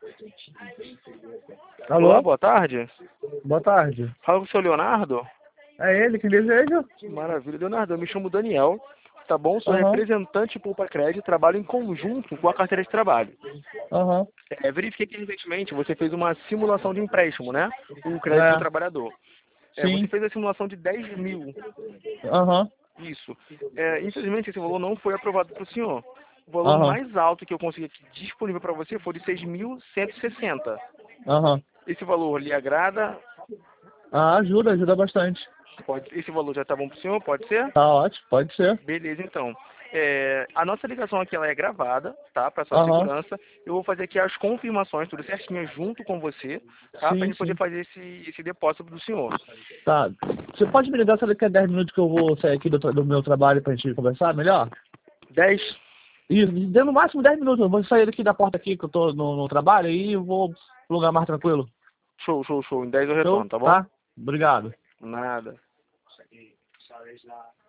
Alô? Olá, boa tarde. Boa tarde. Fala com o seu Leonardo. É ele que deseja? Maravilha, Leonardo. Eu me chamo Daniel, tá bom? Sou Aham, representante Poupa Crédito, trabalho em conjunto com a carteira de trabalho. aham. Verifiquei que recentemente você fez uma simulação de empréstimo, né? Um crédito do É, trabalhador. Você sim. fez a simulação de 10 mil. Aham, Isso. Infelizmente, esse valor não foi aprovado para o senhor. O valor aham, mais alto que eu consegui aqui disponível para você foi de 6.160. aham. Esse valor lhe agrada? Ah, ajuda bastante. Esse valor já está bom para o senhor? Pode ser? Tá ótimo, pode ser. Beleza, então. A nossa ligação aqui ela é gravada, tá? Para sua Aham, segurança. Eu vou fazer aqui as confirmações, tudo certinho, junto com você, tá? Para a sim, gente poder sim. fazer esse depósito do senhor. Tá. Você pode me ligar se daqui a 10 minutos que eu vou sair aqui do meu trabalho pra gente conversar melhor? 10? Isso, deu no máximo 10 minutos. Eu vou sair daqui da porta aqui que eu tô no trabalho e eu vou pro lugar mais tranquilo. Show, show, show. Em 10 eu Show? retorno, tá bom? Tá? Obrigado. Nada.